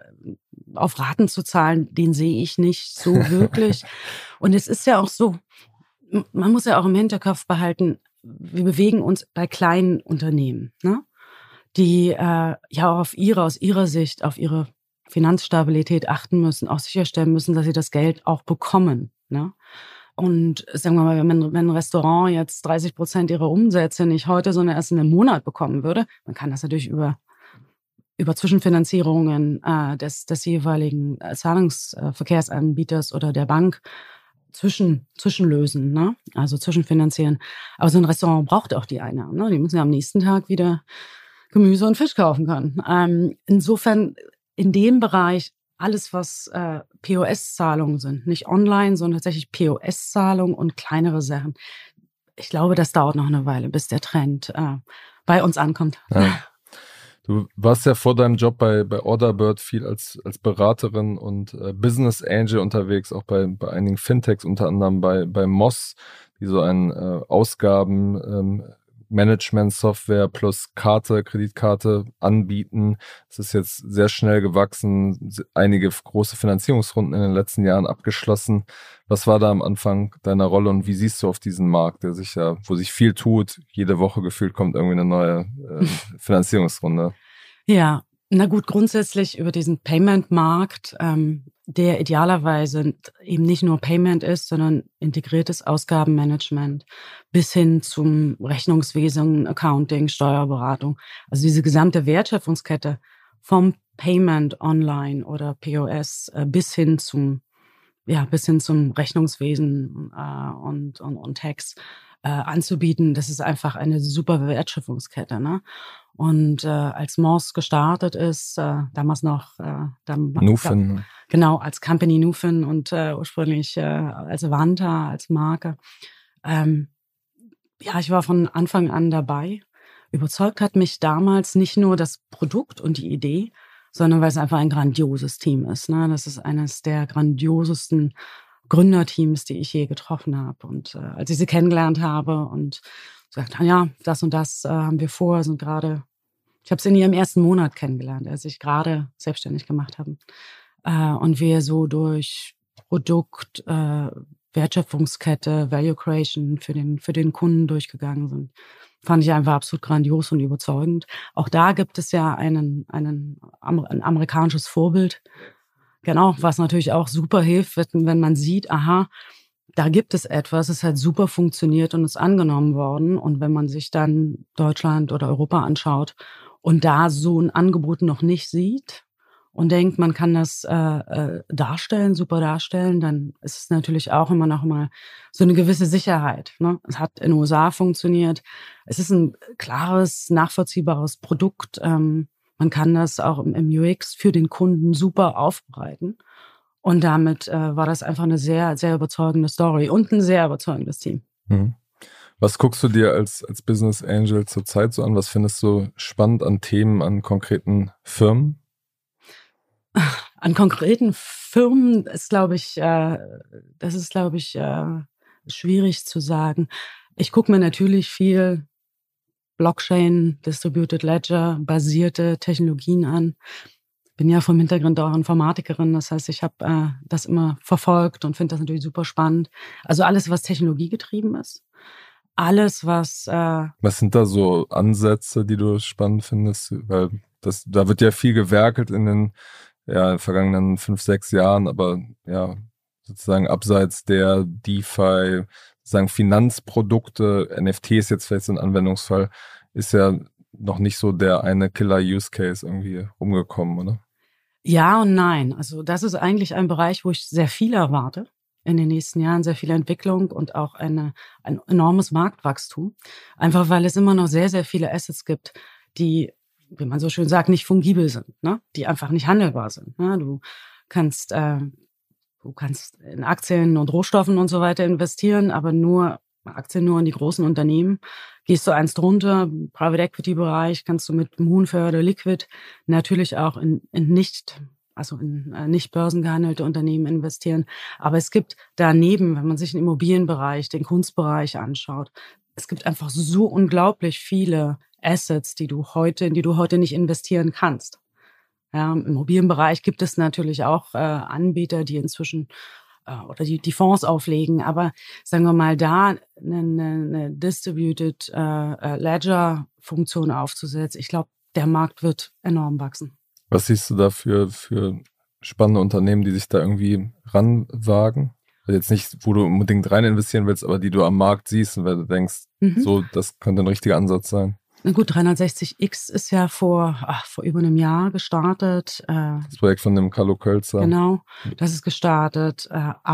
auf Raten zu zahlen, den sehe ich nicht so wirklich. Und es ist ja auch so, man muss ja auch im Hinterkopf behalten, wir bewegen uns bei kleinen Unternehmen, ne? Die ja auch aus ihrer Sicht auf ihre Finanzstabilität achten müssen, auch sicherstellen müssen, dass sie das Geld auch bekommen. Ne? Und sagen wir mal, wenn ein Restaurant jetzt 30% ihrer Umsätze nicht heute, sondern erst in einem Monat bekommen würde, man kann das natürlich über Zwischenfinanzierungen des jeweiligen Zahlungsverkehrsanbieters oder der Bank zwischenlösen, ne? Also zwischenfinanzieren. Aber so ein Restaurant braucht auch die Einnahmen. Ne? Die müssen ja am nächsten Tag wieder Gemüse und Fisch kaufen können. Insofern in dem Bereich alles, was POS-Zahlungen sind, nicht online, sondern tatsächlich POS-Zahlungen und kleinere Sachen. Ich glaube, das dauert noch eine Weile, bis der Trend bei uns ankommt. Ja. Du warst ja vor deinem Job bei Orderbird viel als Beraterin und Business Angel unterwegs, auch bei einigen Fintechs, unter anderem bei Moss, die so ein Ausgaben-Management-Software plus Kreditkarte anbieten. Es ist jetzt sehr schnell gewachsen, einige große Finanzierungsrunden in den letzten Jahren abgeschlossen. Was war da am Anfang deiner Rolle und wie siehst du auf diesen Markt, wo sich viel tut, jede Woche gefühlt kommt irgendwie eine neue Finanzierungsrunde? Ja, na gut, grundsätzlich über diesen Payment-Markt, der idealerweise eben nicht nur Payment ist, sondern integriertes Ausgabenmanagement bis hin zum Rechnungswesen, Accounting, Steuerberatung. Also diese gesamte Wertschöpfungskette vom Payment online oder POS bis hin zum Rechnungswesen und Tax anzubieten. Das ist einfach eine super Wertschöpfungskette, ne? Und als Moss gestartet ist, damals noch Nufin. Genau, als Company Nufin und ursprünglich als Vanta, als Marke. Ich war von Anfang an dabei. Überzeugt hat mich damals nicht nur das Produkt und die Idee, sondern weil es einfach ein grandioses Team ist. Ne? Das ist eines der grandiosesten Gründerteams, die ich je getroffen habe. Und als ich sie kennengelernt habe und gesagt, ja, das und das haben wir vor, ich habe sie in ihrem ersten Monat kennengelernt, als ich gerade selbstständig gemacht habe. Und wir so durch Produkt, Wertschöpfungskette, Value Creation für den Kunden durchgegangen sind. Fand ich einfach absolut grandios und überzeugend. Auch da gibt es ja ein amerikanisches Vorbild. Genau, was natürlich auch super hilft, wenn man sieht, aha, da gibt es etwas, es hat super funktioniert und ist angenommen worden. Und wenn man sich dann Deutschland oder Europa anschaut und da so ein Angebot noch nicht sieht und denkt, man kann das super darstellen, dann ist es natürlich auch immer noch mal so eine gewisse Sicherheit. Ne? Es hat in den USA funktioniert. Es ist ein klares, nachvollziehbares Produkt. Man kann das auch im UX für den Kunden super aufbereiten. Und damit war das einfach eine sehr, sehr überzeugende Story und ein sehr überzeugendes Team. Mhm. Was guckst du dir als Business Angel zurzeit so an? Was findest du spannend an Themen, an konkreten Firmen? An konkreten Firmen ist, glaube ich, schwierig zu sagen. Ich gucke mir natürlich viel Blockchain, Distributed Ledger basierte Technologien an. Bin ja vom Hintergrund auch Informatikerin, das heißt, ich habe das immer verfolgt und finde das natürlich super spannend. Also alles, was technologiegetrieben ist. Alles, was... Was sind da so Ansätze, die du spannend findest? Weil da wird ja viel gewerkelt in den vergangenen 5-6 Jahren, aber ja, sozusagen abseits der DeFi, sozusagen Finanzprodukte, NFTs jetzt vielleicht so ein Anwendungsfall, ist ja noch nicht so der eine Killer-Use-Case irgendwie rumgekommen, oder? Ja und nein. Also das ist eigentlich ein Bereich, wo ich sehr viel erwarte in den nächsten Jahren, sehr viel Entwicklung und auch ein enormes Marktwachstum. Einfach weil es immer noch sehr, sehr viele Assets gibt, die, wie man so schön sagt, nicht fungibel sind, ne? Die einfach nicht handelbar sind. Ne? Du kannst in Aktien und Rohstoffen und so weiter investieren, aber Aktien nur in die großen Unternehmen. Gehst du eins drunter, Private Equity Bereich, kannst du mit Moonfare oder Liquid natürlich auch in nicht börsengehandelte Unternehmen investieren. Aber es gibt daneben, wenn man sich den Immobilienbereich, den Kunstbereich anschaut, es gibt einfach so unglaublich viele Assets, in die du heute nicht investieren kannst. Ja, im Immobilienbereich gibt es natürlich auch Anbieter, die inzwischen oder die Fonds auflegen, aber sagen wir mal, da eine Distributed Ledger-Funktion aufzusetzen, ich glaube, der Markt wird enorm wachsen. Was siehst du da für spannende Unternehmen, die sich da irgendwie ranwagen? Also jetzt nicht, wo du unbedingt rein investieren willst, aber die du am Markt siehst und weil du denkst, so, das könnte ein richtiger Ansatz sein. Na gut, 360X ist ja vor über einem Jahr gestartet. Das Projekt von dem Carlo Kölzer. Genau, das ist gestartet.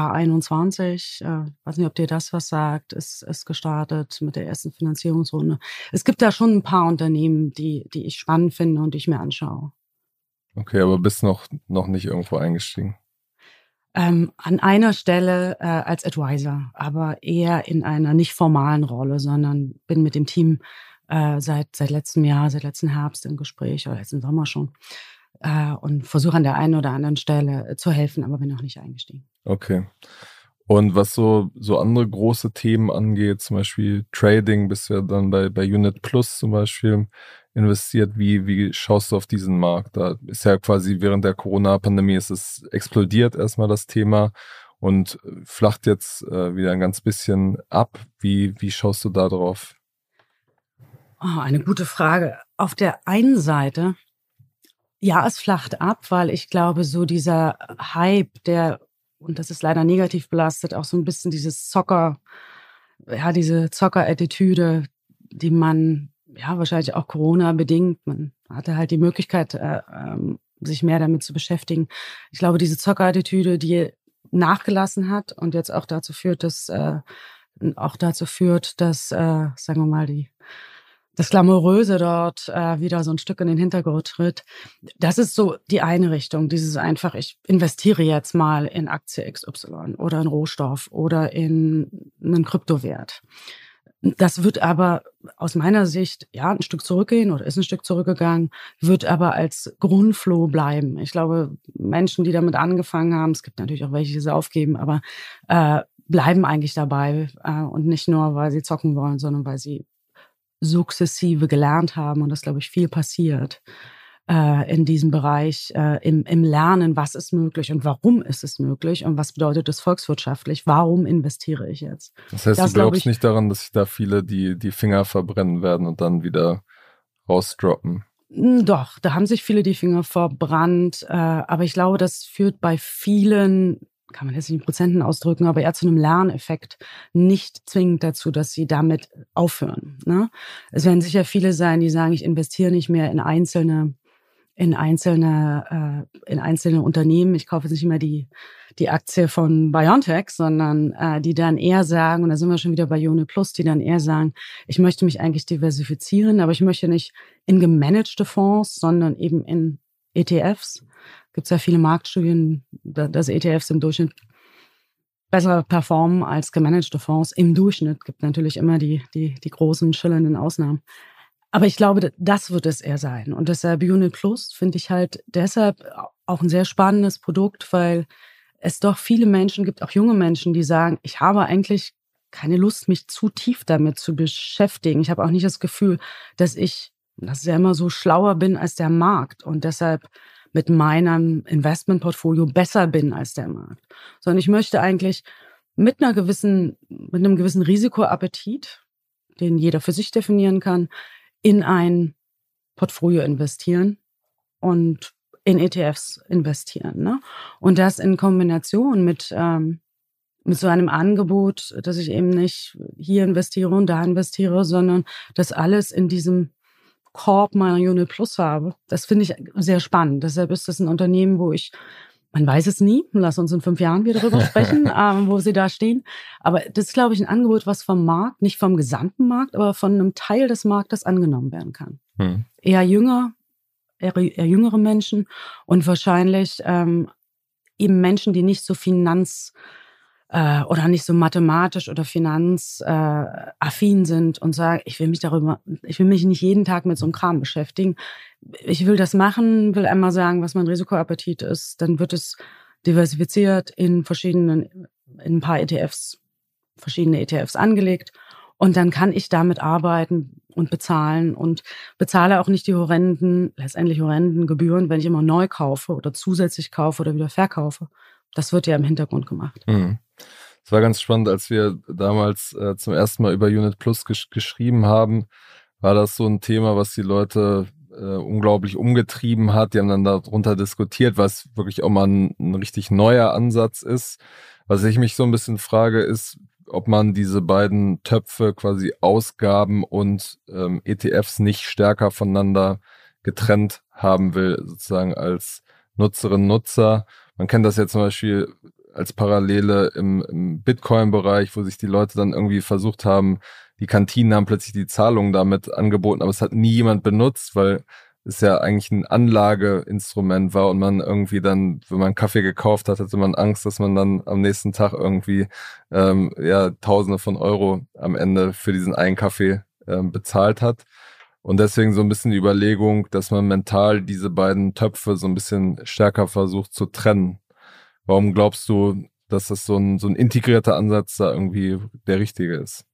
A21, weiß nicht, ob dir das was sagt, ist gestartet mit der ersten Finanzierungsrunde. Es gibt da schon ein paar Unternehmen, die ich spannend finde und die ich mir anschaue. Okay, aber bist noch nicht irgendwo eingestiegen? An einer Stelle als Advisor, aber eher in einer nicht formalen Rolle, sondern bin mit dem Team seit letztem Herbst im Gespräch oder letzten Sommer schon und versuche an der einen oder anderen Stelle zu helfen, aber bin noch nicht eingestiegen. Okay. Und was so andere große Themen angeht, zum Beispiel Trading, bist du ja dann bei Unit Plus zum Beispiel investiert. Wie schaust du auf diesen Markt? Da ist ja quasi während der Corona-Pandemie ist es explodiert erstmal das Thema und flacht jetzt wieder ein ganz bisschen ab. Wie schaust du da drauf? Oh, eine gute Frage. Auf der einen Seite, ja, es flacht ab, weil ich glaube, so dieser Hype, und das ist leider negativ belastet, auch so ein bisschen diese Zocker-Attitüde, die man, ja, wahrscheinlich auch Corona-bedingt, man hatte halt die Möglichkeit, sich mehr damit zu beschäftigen. Ich glaube, diese Zocker-Attitüde, die nachgelassen hat und jetzt auch dazu führt, dass sagen wir mal, das Glamouröse dort wieder so ein Stück in den Hintergrund tritt. Das ist so die eine Richtung, dieses einfach, ich investiere jetzt mal in Aktie XY oder in Rohstoff oder in einen Kryptowert. Das wird aber aus meiner Sicht ein Stück zurückgehen oder ist ein Stück zurückgegangen, wird aber als Grundflow bleiben. Ich glaube, Menschen, die damit angefangen haben, es gibt natürlich auch welche, die es aufgeben, aber bleiben eigentlich dabei und nicht nur, weil sie zocken wollen, sondern weil sie sukzessive gelernt haben und das, glaube ich, viel passiert in diesem Bereich, im Lernen, was ist möglich und warum ist es möglich und was bedeutet das volkswirtschaftlich, warum investiere ich jetzt? Das heißt, du glaubst nicht daran, dass sich da viele die Finger verbrennen werden und dann wieder rausdroppen? Doch, da haben sich viele die Finger verbrannt, aber ich glaube, das führt bei vielen, kann man jetzt nicht in Prozenten ausdrücken, aber eher zu einem Lerneffekt, nicht zwingend dazu, dass sie damit aufhören. Ne? Es werden sicher viele sein, die sagen, ich investiere nicht mehr in einzelne Unternehmen. Ich kaufe jetzt nicht mehr die Aktie von BioNTech, sondern die dann eher sagen, und da sind wir schon wieder bei Unit Plus, die dann eher sagen, ich möchte mich eigentlich diversifizieren, aber ich möchte nicht in gemanagte Fonds, sondern eben in ETFs. Gibt es ja viele Marktstudien, dass ETFs im Durchschnitt besser performen als gemanagte Fonds. Im Durchschnitt gibt natürlich immer die großen, schillernden Ausnahmen. Aber ich glaube, das wird es eher sein. Und deshalb Unit Plus finde ich halt deshalb auch ein sehr spannendes Produkt, weil es doch viele Menschen gibt, auch junge Menschen, die sagen, ich habe eigentlich keine Lust, mich zu tief damit zu beschäftigen. Ich habe auch nicht das Gefühl, dass ich ja immer so schlauer bin als der Markt und deshalb mit meinem Investmentportfolio besser bin als der Markt. Sondern ich möchte eigentlich mit einem gewissen Risikoappetit, den jeder für sich definieren kann, in ein Portfolio investieren und in ETFs investieren. Ne? Und das in Kombination mit so einem Angebot, dass ich eben nicht hier investiere und da investiere, sondern das alles in diesem Korb meiner Unit Plus habe. Das finde ich sehr spannend. Deshalb ist das ein Unternehmen, man weiß es nie, lass uns in 5 Jahren wieder drüber sprechen, wo sie da stehen. Aber das ist, glaube ich, ein Angebot, was vom Markt, nicht vom gesamten Markt, aber von einem Teil des Marktes angenommen werden kann. Eher jüngere Menschen und wahrscheinlich eben Menschen, die nicht so oder nicht so mathematisch oder finanzaffin sind und sagen, ich will mich nicht jeden Tag mit so einem Kram beschäftigen. Ich will das machen, will einmal sagen, was mein Risikoappetit ist, dann wird es diversifiziert in ein paar ETFs, verschiedene ETFs angelegt und dann kann ich damit arbeiten und bezahlen und bezahle auch nicht die letztendlich horrenden Gebühren, wenn ich immer neu kaufe oder zusätzlich kaufe oder wieder verkaufe. Das wird ja im Hintergrund gemacht. Es war ganz spannend, als wir damals zum ersten Mal über Unit Plus geschrieben haben, war das so ein Thema, was die Leute unglaublich umgetrieben hat. Die haben dann darunter diskutiert, was wirklich auch mal ein richtig neuer Ansatz ist. Was ich mich so ein bisschen frage, ist, ob man diese beiden Töpfe, quasi Ausgaben und ETFs, nicht stärker voneinander getrennt haben will, sozusagen als Nutzerinnen, Nutzer. Man kennt das ja zum Beispiel als Parallele im Bitcoin-Bereich, wo sich die Leute dann irgendwie versucht haben, die Kantinen haben plötzlich die Zahlungen damit angeboten, aber es hat nie jemand benutzt, weil es ja eigentlich ein Anlageinstrument war und man irgendwie dann, wenn man Kaffee gekauft hat, hatte man Angst, dass man dann am nächsten Tag irgendwie Tausende von Euro am Ende für diesen einen Kaffee bezahlt hat. Und deswegen so ein bisschen die Überlegung, dass man mental diese beiden Töpfe so ein bisschen stärker versucht zu trennen. Warum glaubst du, dass das so ein integrierter Ansatz da irgendwie der richtige ist?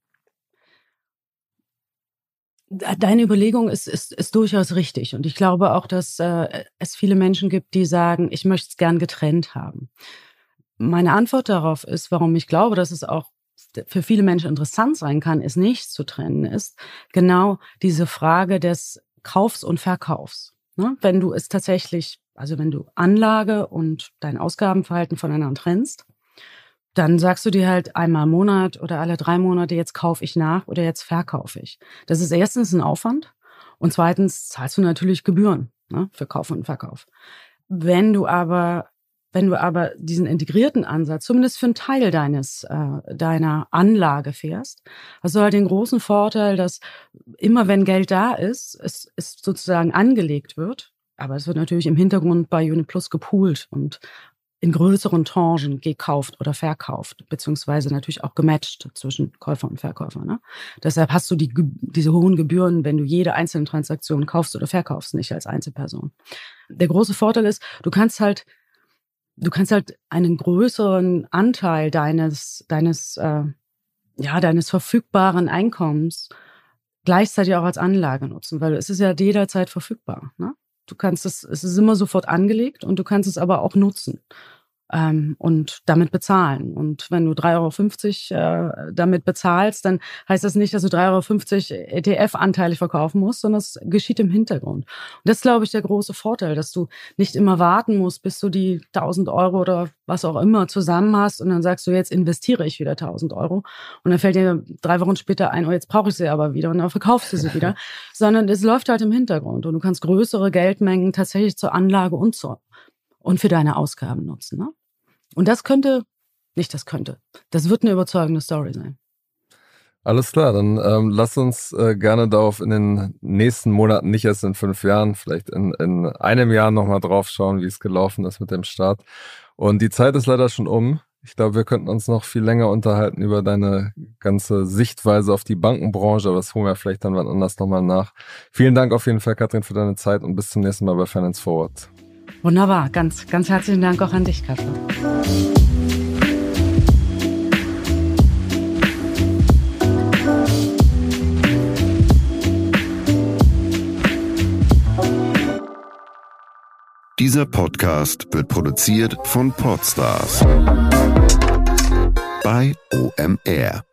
Deine Überlegung ist durchaus richtig. Und ich glaube auch, dass es viele Menschen gibt, die sagen, ich möchte es gern getrennt haben. Meine Antwort darauf ist, warum ich glaube, dass es auch für viele Menschen interessant sein kann, es nicht zu trennen, ist genau diese Frage des Kaufs und Verkaufs. Ne? Wenn du es tatsächlich, also wenn du Anlage und dein Ausgabenverhalten voneinander trennst, dann sagst du dir halt einmal im Monat oder alle 3 Monate, jetzt kaufe ich nach oder jetzt verkaufe ich. Das ist erstens ein Aufwand und zweitens zahlst du natürlich Gebühren, ne, für Kauf und Verkauf. Wenn du aber diesen integrierten Ansatz, zumindest für einen Teil deiner Anlage fährst, hast du halt den großen Vorteil, dass immer wenn Geld da ist, es sozusagen angelegt wird, aber es wird natürlich im Hintergrund bei Unit Plus gepoolt und in größeren Tranchen gekauft oder verkauft, beziehungsweise natürlich auch gematcht zwischen Käufer und Verkäufer. Ne? Deshalb hast du diese hohen Gebühren, wenn du jede einzelne Transaktion kaufst oder verkaufst, nicht als Einzelperson. Der große Vorteil ist, du kannst halt einen größeren Anteil deines verfügbaren Einkommens gleichzeitig auch als Anlage nutzen, weil es ist ja jederzeit verfügbar. Ne? Es ist immer sofort angelegt und du kannst es aber auch nutzen und damit bezahlen. Und wenn du 3,50 € damit bezahlst, dann heißt das nicht, dass du 3,50 € ETF-anteilig verkaufen musst, sondern es geschieht im Hintergrund. Und das ist, glaube ich, der große Vorteil, dass du nicht immer warten musst, bis du die 1.000 € oder was auch immer zusammen hast und dann sagst du, jetzt investiere ich wieder 1.000 € und dann fällt dir 3 Wochen später ein, oh, jetzt brauche ich sie aber wieder und dann verkaufst du sie wieder, sondern es läuft halt im Hintergrund und du kannst größere Geldmengen tatsächlich zur Anlage und für deine Ausgaben nutzen. Ne? Und das wird eine überzeugende Story sein. Alles klar, dann lass uns gerne darauf in den nächsten Monaten, nicht erst in 5 Jahren, vielleicht in einem Jahr nochmal drauf schauen, wie es gelaufen ist mit dem Start. Und die Zeit ist leider schon um. Ich glaube, wir könnten uns noch viel länger unterhalten über deine ganze Sichtweise auf die Bankenbranche, aber das holen wir vielleicht dann wann anders nochmal nach. Vielen Dank auf jeden Fall, Katrin, für deine Zeit und bis zum nächsten Mal bei Finance Forward. Wunderbar. Ganz, ganz herzlichen Dank auch an dich, Katja. Dieser Podcast wird produziert von Podstars bei OMR.